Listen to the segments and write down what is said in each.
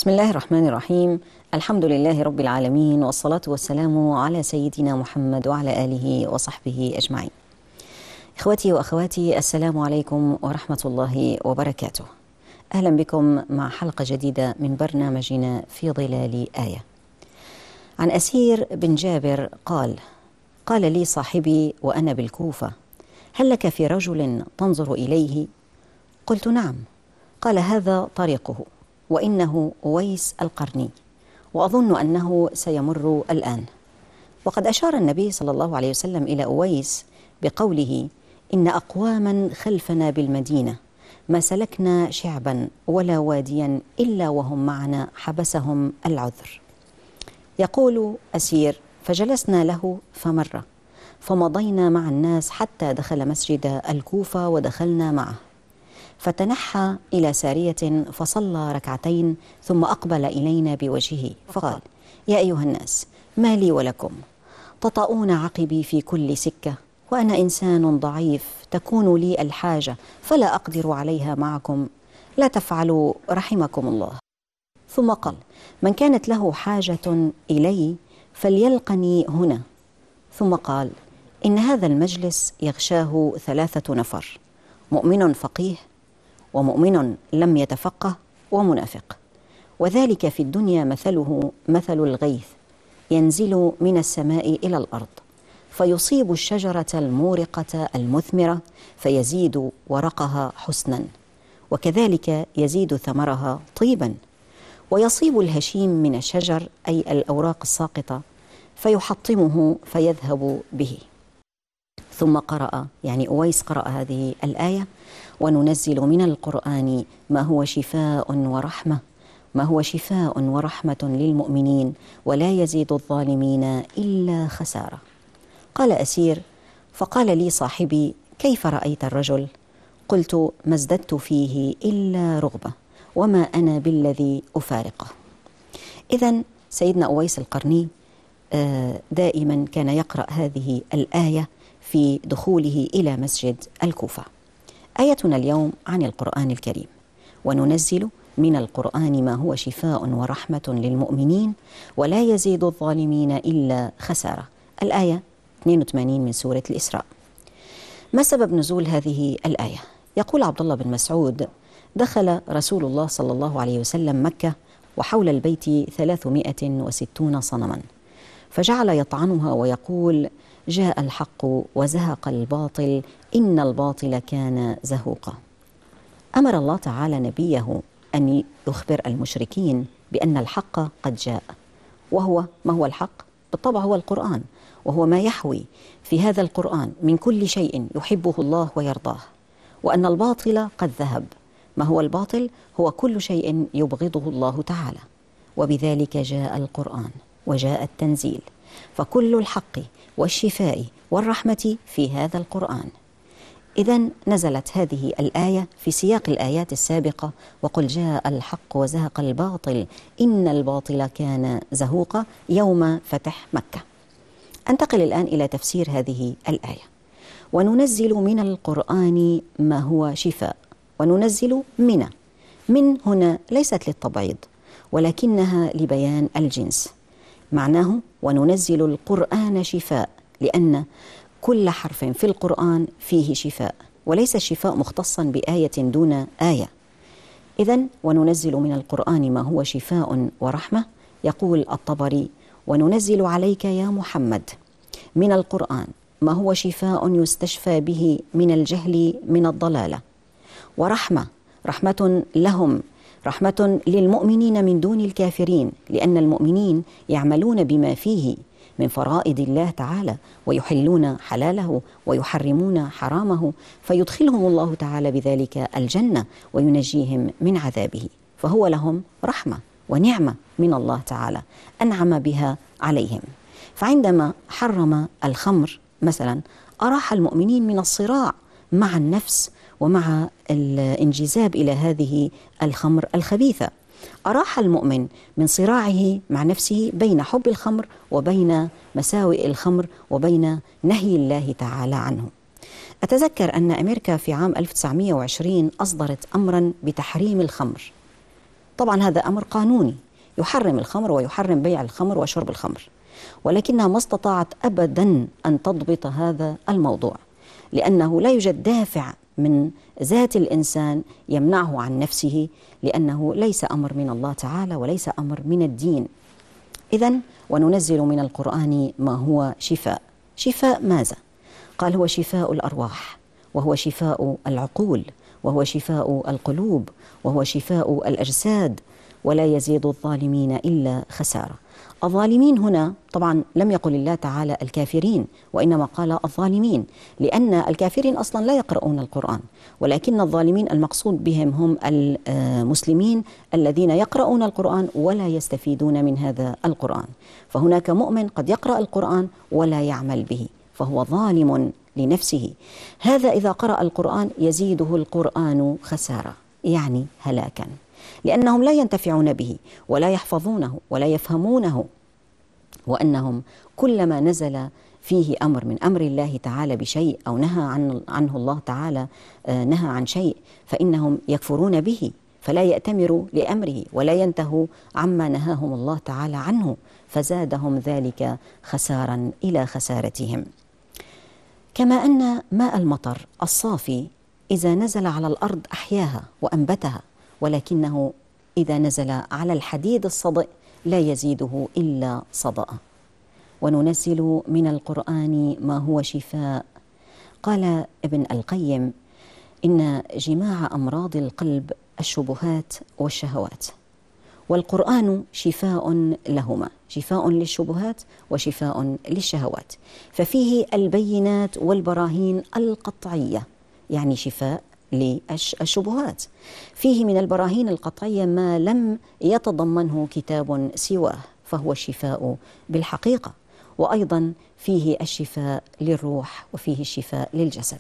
بسم الله الرحمن الرحيم. الحمد لله رب العالمين، والصلاة والسلام على سيدنا محمد وعلى آله وصحبه أجمعين. إخوتي وأخواتي، السلام عليكم ورحمة الله وبركاته. أهلا بكم مع حلقة جديدة من برنامجنا في ظلال آية. عن أسير بن جابر قال لي صاحبي وأنا بالكوفة: هل لك في رجل تنظر إليه؟ قلت: نعم. قال: هذا طريقه، وإنه أويس القرني، وأظن أنه سيمر الآن. وقد أشار النبي صلى الله عليه وسلم إلى أويس بقوله: إن أقواما خلفنا بالمدينة ما سلكنا شعبا ولا واديا إلا وهم معنا حبسهم العذر. يقول أسير: فجلسنا له فمر، فمضينا مع الناس حتى دخل مسجد الكوفة ودخلنا معه، فتنحى إلى سارية فصلى ركعتين ثم أقبل إلينا بوجهه فقال: يا أيها الناس، ما لي ولكم؟ تطؤون عقبي في كل سكة، وأنا إنسان ضعيف تكون لي الحاجة فلا أقدر عليها معكم، لا تفعلوا رحمكم الله. ثم قال: من كانت له حاجة إلي فليلقني هنا. ثم قال: إن هذا المجلس يغشاه 3 نفر: مؤمن فقيه، ومؤمن لم يتفقه، ومنافق. وذلك في الدنيا مثله مثل الغيث ينزل من السماء إلى الأرض، فيصيب الشجرة المورقة المثمرة فيزيد ورقها حسنا، وكذلك يزيد ثمرها طيبا. ويصيب الهشيم من الشجر أي الأوراق الساقطة فيحطمه فيذهب به. ثم قرأ، يعني أويس قرأ هذه الآية: وننزل من القرآن ما هو شفاء ورحمة للمؤمنين ولا يزيد الظالمين إلا خسارة. قال أسير: فقال لي صاحبي: كيف رأيت الرجل؟ قلت: ما ازددت فيه إلا رغبة، وما أنا بالذي أفارقه. إذن سيدنا أويس القرني دائما كان يقرأ هذه الآية في دخوله إلى مسجد الكوفة. آيتنا اليوم عن القرآن الكريم: وننزل من القرآن ما هو شفاء ورحمة للمؤمنين ولا يزيد الظالمين إلا خسارة. الآية 82 من سورة الإسراء. ما سبب نزول هذه الآية؟ يقول عبد الله بن مسعود: دخل رسول الله صلى الله عليه وسلم مكة وحول البيت 360 صنما، فجعل يطعنها ويقول: جاء الحق وزهق الباطل إن الباطل كان زهوقا. أمر الله تعالى نبيه أن يخبر المشركين بأن الحق قد جاء، ما هو الحق؟ بالطبع هو القرآن، وهو ما يحوي في هذا القرآن من كل شيء يحبه الله ويرضاه، وأن الباطل قد ذهب. ما هو الباطل؟ هو كل شيء يبغضه الله تعالى، وبذلك جاء القرآن وجاء التنزيل، فكل الحق والشفاء والرحمة في هذا القرآن. إذن نزلت هذه الآية في سياق الآيات السابقة: وقل جاء الحق وزهق الباطل إن الباطل كان زهوقا من فتح مكة. أنتقل الآن إلى تفسير هذه الآية. وننزل من القرآن ما هو شفاء. وننزل من هنا ليست للتبعيض ولكنها لبيان الجنس. معناه وننزل القرآن شفاء، لأن كل حرف في القرآن فيه شفاء، وليس الشفاء مختصا بآية دون آية. إذن وننزل من القرآن ما هو شفاء ورحمة. يقول الطبري: وننزل عليك يا محمد من القرآن ما هو شفاء يستشفى به من الجهل من الضلالة، ورحمة لهم، رحمة للمؤمنين من دون الكافرين، لأن المؤمنين يعملون بما فيه من فرائض الله تعالى، ويحلون حلاله ويحرمون حرامه، فيدخلهم الله تعالى بذلك الجنة وينجيهم من عذابه، فهو لهم رحمة ونعمة من الله تعالى أنعم بها عليهم. فعندما حرم الخمر مثلا أراح المؤمنين من الصراع مع النفس ومع الانجذاب إلى هذه الخمر الخبيثة. أراح المؤمن من صراعه مع نفسه بين حب الخمر وبين مساوئ الخمر وبين نهي الله تعالى عنه. أتذكر أن أمريكا في عام 1920 أصدرت أمرا بتحريم الخمر، طبعا هذا أمر قانوني يحرم الخمر ويحرم بيع الخمر وشرب الخمر، ولكنها ما استطاعت أبدا أن تضبط هذا الموضوع، لأنه لا يوجد دافع من ذات الإنسان يمنعه عن نفسه، لأنه ليس أمر من الله تعالى وليس أمر من الدين. إذن وننزل من القرآن ما هو شفاء. شفاء ماذا؟ قال هو شفاء الأرواح، وهو شفاء العقول، وهو شفاء القلوب، وهو شفاء الأجساد، ولا يزيد الظالمين إلا خسارة. الظالمين هنا طبعا لم يقل الله تعالى الكافرين، وإنما قال الظالمين، لأن الكافرين أصلا لا يقرؤون القرآن، ولكن الظالمين المقصود بهم هم المسلمين الذين يقرؤون القرآن ولا يستفيدون من هذا القرآن. فهناك مؤمن قد يقرأ القرآن ولا يعمل به، فهو ظالم لنفسه. هذا إذا قرأ القرآن يزيده القرآن خسارة، يعني هلاكا، لأنهم لا ينتفعون به ولا يحفظونه ولا يفهمونه، وأنهم كلما نزل فيه أمر من أمر الله تعالى بشيء أو نهى عنه الله تعالى نهى عن شيء فإنهم يكفرون به، فلا يأتمروا لأمره ولا ينتهوا عما نهاهم الله تعالى عنه، فزادهم ذلك خسارا إلى خسارتهم. كما أن ماء المطر الصافي إذا نزل على الأرض أحياها وأنبتها، ولكنه إذا نزل على الحديد الصدئ لا يزيده إلا صدأ. وننزل من القرآن ما هو شفاء. قال ابن القيم إن جماع أمراض القلب الشبهات والشهوات، والقرآن شفاء لهما، شفاء للشبهات وشفاء للشهوات، ففيه البينات والبراهين القطعية، يعني شفاء للشبهات. فيه من البراهين القطعية ما لم يتضمنه كتاب سواه، فهو الشفاء بالحقيقة. وأيضا فيه الشفاء للروح وفيه الشفاء للجسد.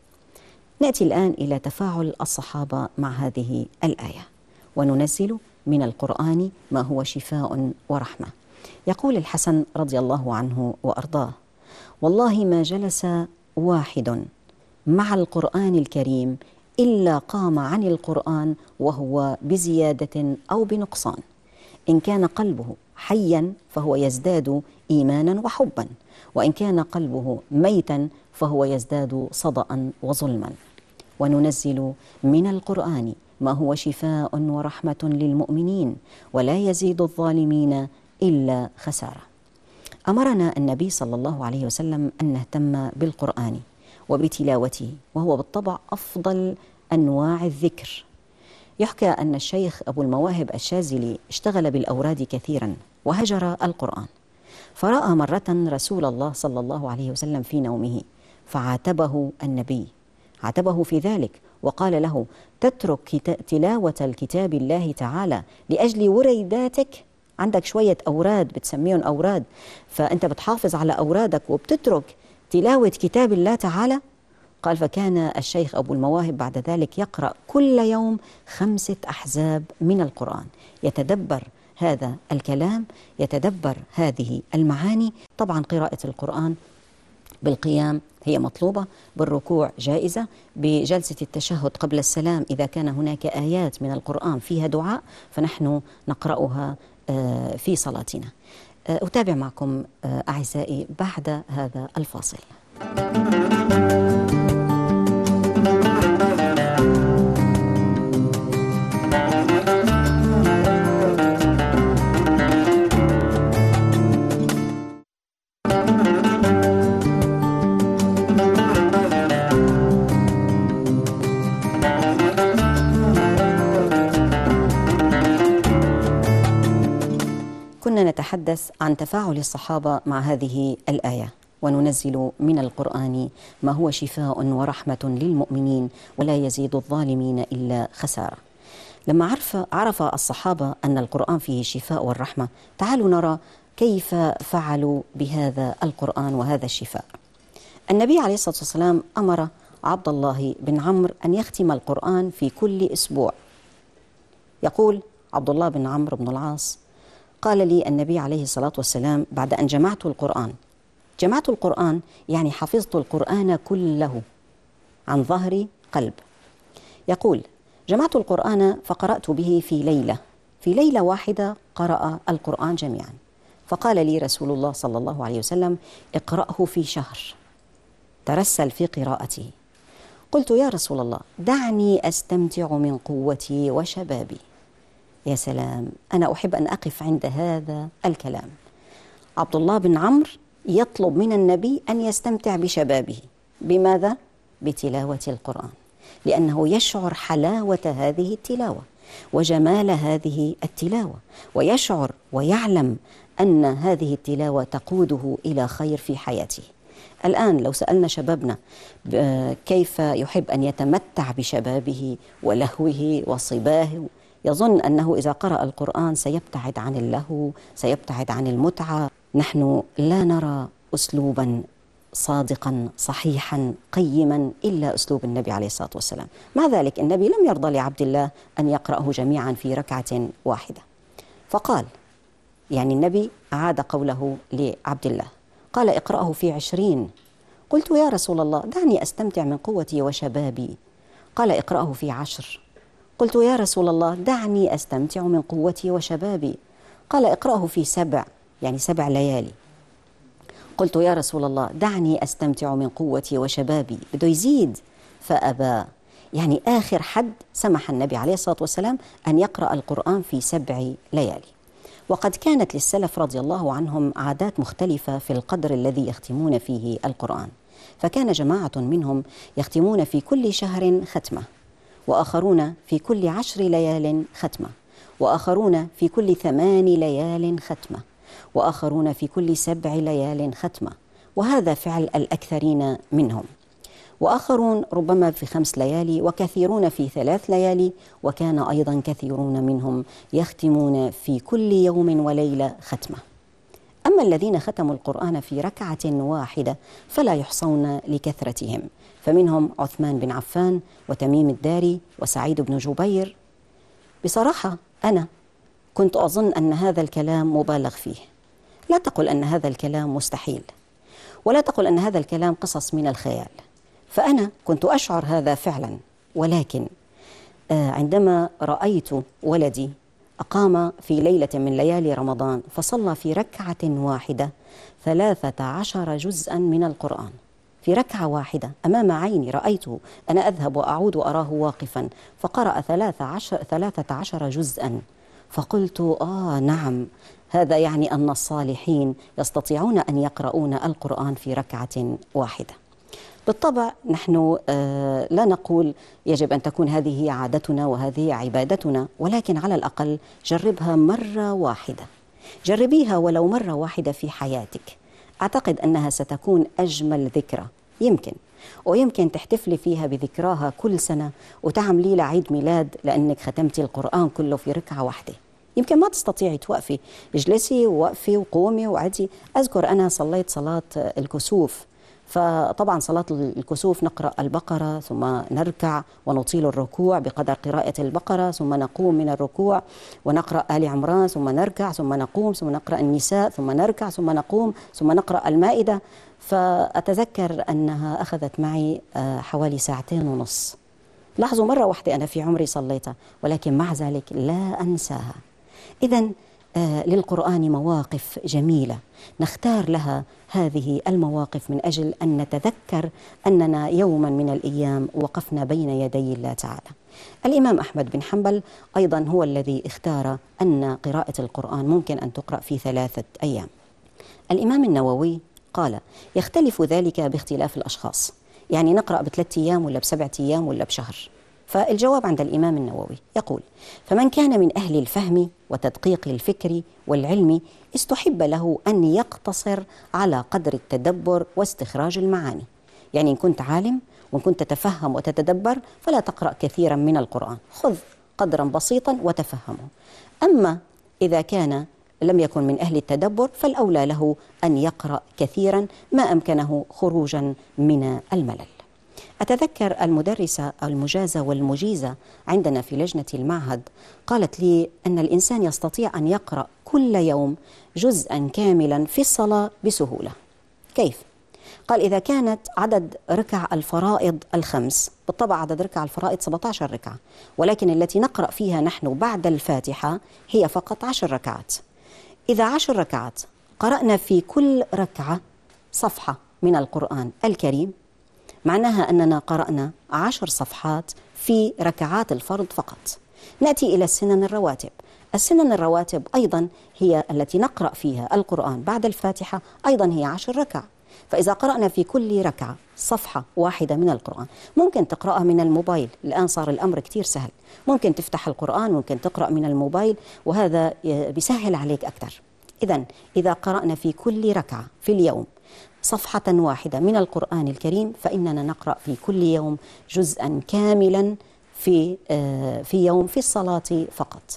نأتي الآن إلى تفاعل الصحابة مع هذه الآية. وننزل من القرآن ما هو شفاء ورحمة. يقول الحسن رضي الله عنه وأرضاه: والله ما جلس واحد مع القرآن الكريم إلا قام عن القرآن وهو بزيادة أو بنقصان. إن كان قلبه حيا فهو يزداد إيمانا وحبا، وإن كان قلبه ميتا فهو يزداد صدأ وظلما. وننزل من القرآن ما هو شفاء ورحمة للمؤمنين ولا يزيد الظالمين إلا خسارة. أمرنا النبي صلى الله عليه وسلم أن نهتم بالقرآن وبتلاوته، وهو بالطبع أفضل أنواع الذكر. يحكى أن الشيخ أبو المواهب الشاذلي اشتغل بالأوراد كثيرا وهجر القرآن، فرأى مرة رسول الله صلى الله عليه وسلم في نومه فعاتبه النبي، عاتبه في ذلك وقال له: تترك تلاوة الكتاب الله تعالى لأجل وريداتك؟ عندك شوية أوراد بتسميهم أوراد، فأنت بتحافظ على أورادك وبتترك تلاوة كتاب الله تعالى؟ قال: فكان الشيخ أبو المواهب بعد ذلك يقرأ كل يوم 5 أحزاب من القرآن، يتدبر هذا الكلام، يتدبر هذه المعاني. طبعا قراءة القرآن بالقيام هي مطلوبة، بالركوع جائزة، بجلسة التشهد قبل السلام إذا كان هناك آيات من القرآن فيها دعاء فنحن نقرأها في صلاتنا. أتابع معكم أعزائي بعد هذا الفاصل. كنا نتحدث عن تفاعل الصحابة مع هذه الآية: وننزل من القرآن ما هو شفاء ورحمة للمؤمنين ولا يزيد الظالمين إلا خسارة. لما عرف الصحابة أن القرآن فيه الشفاء والرحمة، تعالوا نرى كيف فعلوا بهذا القرآن وهذا الشفاء. النبي عليه الصلاة والسلام أمر عبد الله بن عمرو أن يختم القرآن في كل أسبوع. يقول عبد الله بن عمرو بن العاص: قال لي النبي عليه الصلاة والسلام بعد أن جمعت القرآن يعني حفظت القرآن كله عن ظهر قلب. يقول: جمعت القرآن فقرأت به في ليلة في ليلة واحدة قرأ القرآن جميعا. فقال لي رسول الله صلى الله عليه وسلم: اقرأه في شهر، ترسل في قراءته. قلت: يا رسول الله، دعني أستمتع من قوتي وشبابي. يا سلام، أنا أحب أن أقف عند هذا الكلام. عبد الله بن عمرو يطلب من النبي أن يستمتع بشبابه. بماذا؟ بتلاوة القرآن، لأنه يشعر حلاوة هذه التلاوة وجمال هذه التلاوة، ويشعر ويعلم أن هذه التلاوة تقوده إلى خير في حياته. الآن لو سألنا شبابنا كيف يحب أن يتمتع بشبابه ولهوه وصباه، يظن أنه إذا قرأ القرآن سيبتعد عن اللهو، سيبتعد عن المتعة. نحن لا نرى أسلوبا صادقا صحيحا قيما إلا أسلوب النبي عليه الصلاة والسلام. مع ذلك النبي لم يرضى لعبد الله أن يقرأه جميعا في ركعة واحدة، فقال، يعني النبي أعاد قوله لعبد الله، قال: اقرأه في 20. قلت: يا رسول الله، دعني أستمتع من قوتي وشبابي. قال: اقرأه في 10. قلت: يا رسول الله، دعني أستمتع من قوتي وشبابي. قال: اقرأه في 7، يعني 7 ليالي. قلت: يا رسول الله، دعني أستمتع من قوتي وشبابي. بده يزيد فأبى. يعني آخر حد سمح النبي عليه الصلاة والسلام أن يقرأ القرآن في 7 ليالي. وقد كانت للسلف رضي الله عنهم عادات مختلفة في القدر الذي يختمون فيه القرآن. فكان جماعة منهم يختمون في كل شهر ختمة، وآخرون في كل 10 ليال ختمة، وآخرون في كل 8 ليال ختمة، وآخرون في كل 7 ليال ختمة، وهذا فعل الأكثرين منهم. وآخرون ربما في 5 ليالي، وكثيرون في 3 ليالي، وكان أيضا كثيرون منهم يختمون في كل يوم وليلة ختمة. أما الذين ختموا القرآن في ركعة واحدة فلا يحصون لكثرتهم، فمنهم عثمان بن عفان وتميم الداري وسعيد بن جبير. بصراحة أنا كنت أظن أن هذا الكلام مبالغ فيه. لا تقل أن هذا الكلام مستحيل، ولا تقل أن هذا الكلام قصص من الخيال، فأنا كنت أشعر هذا فعلا. ولكن عندما رأيت ولدي أقام في ليلة من ليالي رمضان فصلى في ركعة واحدة 13 جزءا من القرآن، في ركعة واحدة أمام عيني رأيته، أنا أذهب وأعود وأراه واقفا، فقرأ 13 جزءا. فقلت: نعم، هذا يعني أن الصالحين يستطيعون أن يقرؤون القرآن في ركعة واحدة. بالطبع نحن لا نقول يجب أن تكون هذه عادتنا وهذه عبادتنا، ولكن على الأقل جربها مرة واحدة، جربيها ولو مرة واحدة في حياتك. أعتقد أنها ستكون أجمل ذكرى يمكن، ويمكن تحتفلي فيها بذكراها كل سنة وتعملي لها عيد ميلاد لأنك ختمتي القرآن كله في ركعة واحدة. يمكن ما تستطيعي توقفي، اجلسي ووقفي وقومي وعدي. أذكر أنا صليت صلاة الكسوف، فطبعا صلاة الكسوف نقرأ البقرة ثم نركع ونطيل الركوع بقدر قراءة البقرة، ثم نقوم من الركوع ونقرأ آل عمران، ثم نركع، ثم نقوم، ثم نقرأ النساء، ثم نركع، ثم نقوم، ثم نقرأ المائدة. فأتذكر أنها أخذت معي حوالي 2.5 ساعة. لاحظوا، مرة واحدة أنا في عمري صليتها، ولكن مع ذلك لا أنساها. إذن للقرآن مواقف جميلة نختار لها هذه المواقف من أجل أن نتذكر أننا يوما من الأيام وقفنا بين يدي الله تعالى. الإمام أحمد بن حنبل أيضا هو الذي اختار أن قراءة القرآن ممكن أن تقرأ في 3 أيام. الإمام النووي قال: يختلف ذلك باختلاف الأشخاص، يعني نقرأ ب3 أيام ولا ب7 أيام ولا بشهر. فالجواب عند الإمام النووي يقول: فمن كان من أهل الفهم وتدقيق الفكر والعلم استحب له أن يقتصر على قدر التدبر واستخراج المعاني. يعني إن كنت عالم وإن كنت تتفهم وتتدبر فلا تقرأ كثيرا من القرآن، خذ قدرا بسيطا وتفهمه. أما إذا كان لم يكن من أهل التدبر فالأولى له أن يقرأ كثيرا ما أمكنه خروجا من الملل. أتذكر المدرسة المجازة والمجيزة عندنا في لجنة المعهد قالت لي أن الإنسان يستطيع أن يقرأ كل يوم جزءا كاملا في الصلاة بسهولة. كيف؟ قال إذا كانت عدد ركع الفرائض الخمس، بالطبع عدد ركع الفرائض 17 ركعة، ولكن التي نقرأ فيها نحن بعد الفاتحة هي فقط 10 ركعات. إذا 10 ركعات قرأنا في كل ركعة صفحة من القرآن الكريم، معناها أننا قرأنا 10 صفحات في ركعات الفرض فقط. نأتي إلى السنن الرواتب. السنن الرواتب أيضا هي التي نقرأ فيها القرآن بعد الفاتحة، أيضا هي 10 ركع. فإذا قرأنا في كل ركعة صفحة واحدة من القرآن، ممكن تقرأها من الموبايل، الآن صار الأمر كتير سهل، ممكن تفتح القرآن، ممكن تقرأ من الموبايل، وهذا بيسهل عليك أكثر. إذا قرأنا في كل ركعة في اليوم صفحة واحدة من القرآن الكريم، فإننا نقرأ في كل يوم جزءا كاملا في يوم في الصلاة فقط.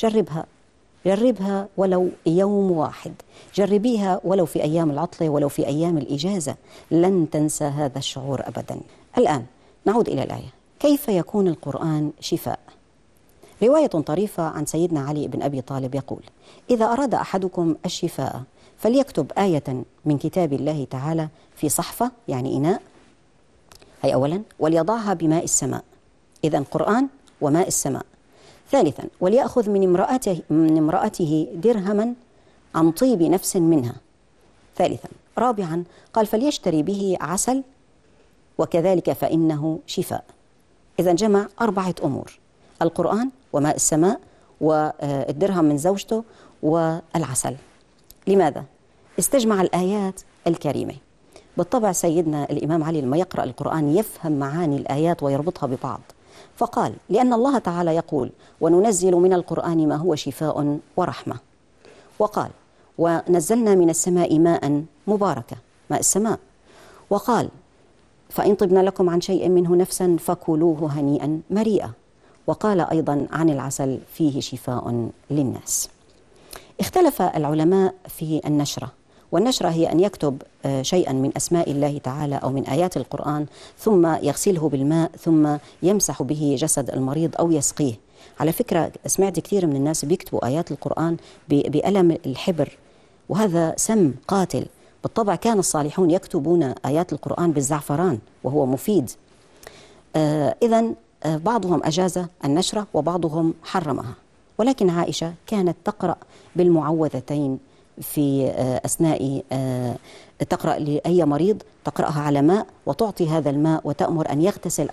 جربها ولو يوم واحد، جربيها ولو في أيام العطلة، ولو في أيام الإجازة، لن تنسى هذا الشعور أبدا. الآن نعود إلى الآية. كيف يكون القرآن شفاء؟ رواية طريفة عن سيدنا علي بن أبي طالب يقول: إذا أراد أحدكم الشفاء فليكتب آية من كتاب الله تعالى في صحفة، يعني إناء، هي أولا، وليضعها بماء السماء، إذن قرآن وماء السماء. ثالثا، وليأخذ من امرأته درهما عن طيب نفس منها. ثالثا، رابعا قال: فليشتري به عسل وكذلك فإنه شفاء. إذن جمع 4 أمور: القرآن وماء السماء والدرهم من زوجته والعسل. لماذا؟ استجمع الآيات الكريمة. بالطبع سيدنا الإمام علي لما يقرأ القرآن يفهم معاني الآيات ويربطها ببعض، فقال: لأن الله تعالى يقول: وننزل من القرآن ما هو شفاء ورحمة. وقال: ونزلنا من السماء ماء مباركة، ماء السماء. وقال: فإن طبنا لكم عن شيء منه نفسا فكلوه هنيئا مريئا. وقال أيضا عن العسل: فيه شفاء للناس. اختلف العلماء في النشرة، والنشرة هي أن يكتب شيئا من أسماء الله تعالى أو من آيات القرآن ثم يغسله بالماء ثم يمسح به جسد المريض أو يسقيه. على فكرة سمعت كثير من الناس بيكتبوا آيات القرآن بقلم الحبر، وهذا سم قاتل. بالطبع كان الصالحون يكتبون آيات القرآن بالزعفران وهو مفيد. إذن بعضهم أجاز النشرة وبعضهم حرمها، ولكن عائشة كانت تقرأ بالمعوذتين في أثناء تقرأ لأي مريض، تقرأها على ماء وتعطي هذا الماء وتأمر أن يغتسل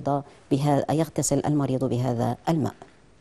المريض بهذا الماء.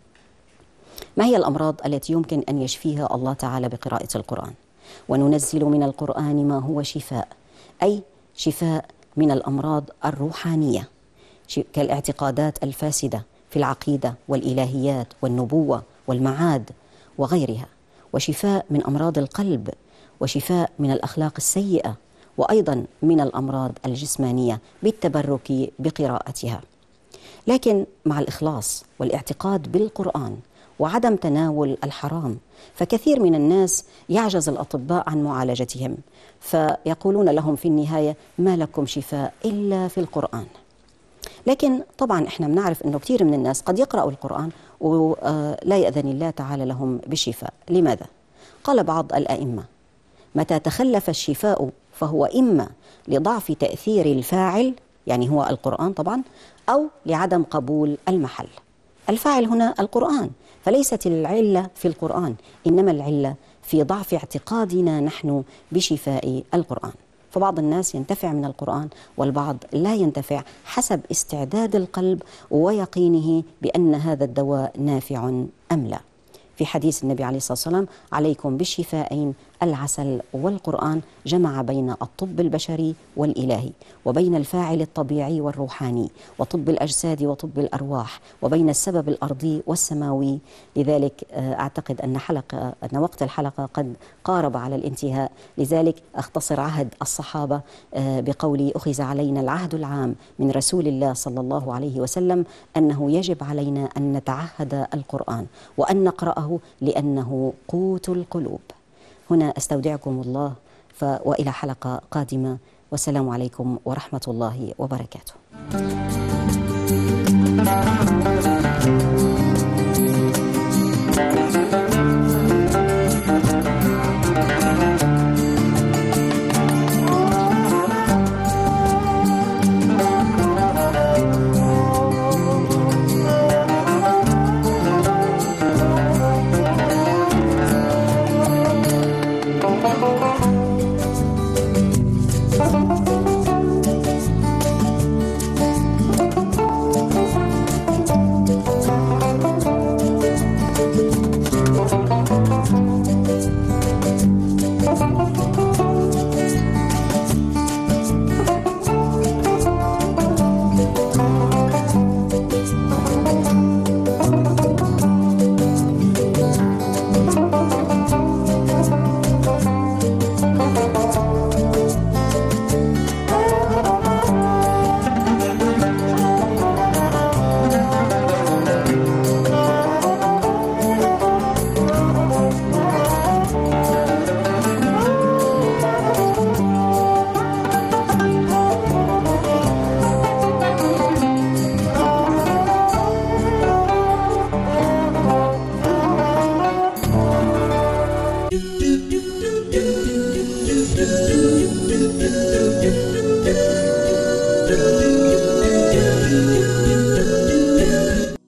ما هي الأمراض التي يمكن أن يشفيها الله تعالى بقراءة القرآن؟ وننزل من القرآن ما هو شفاء، أي شفاء من الأمراض الروحانية كالاعتقادات الفاسدة في العقيدة والإلهيات والنبوة والمعاد وغيرها، وشفاء من أمراض القلب، وشفاء من الأخلاق السيئة، وأيضا من الأمراض الجسمانية بالتبرك بقراءتها. لكن مع الإخلاص والاعتقاد بالقرآن وعدم تناول الحرام، فكثير من الناس يعجز الأطباء عن معالجتهم، فيقولون لهم في النهاية: ما لكم شفاء إلا في القرآن. لكن طبعا احنا بنعرف انه كثير من الناس قد يقرأوا القرآن ولا يأذن الله تعالى لهم بالشفاء. لماذا؟ قال بعض الأئمة: متى تخلف الشفاء فهو إما لضعف تأثير الفاعل، يعني هو القرآن طبعا، أو لعدم قبول المحل. الفاعل هنا القرآن، فليست العلة في القرآن، إنما العلة في ضعف اعتقادنا نحن بشفاء القرآن. فبعض الناس ينتفع من القرآن والبعض لا ينتفع حسب استعداد القلب ويقينه بأن هذا الدواء نافع أم لا. في حديث النبي عليه الصلاة والسلام: عليكم بالشفاءين العسل والقرآن، جمع بين الطب البشري والإلهي، وبين الفاعل الطبيعي والروحاني، وطب الأجساد وطب الأرواح، وبين السبب الأرضي والسماوي. لذلك أعتقد أن وقت الحلقة قد قارب على الانتهاء، لذلك أختصر عهد الصحابة بقولي: أخذ علينا العهد العام من رسول الله صلى الله عليه وسلم أنه يجب علينا أن نتعهد القرآن وأن نقرأه لأنه قوت القلوب. هنا أستودعكم الله وإلى حلقة قادمة، والسلام عليكم ورحمة الله وبركاته.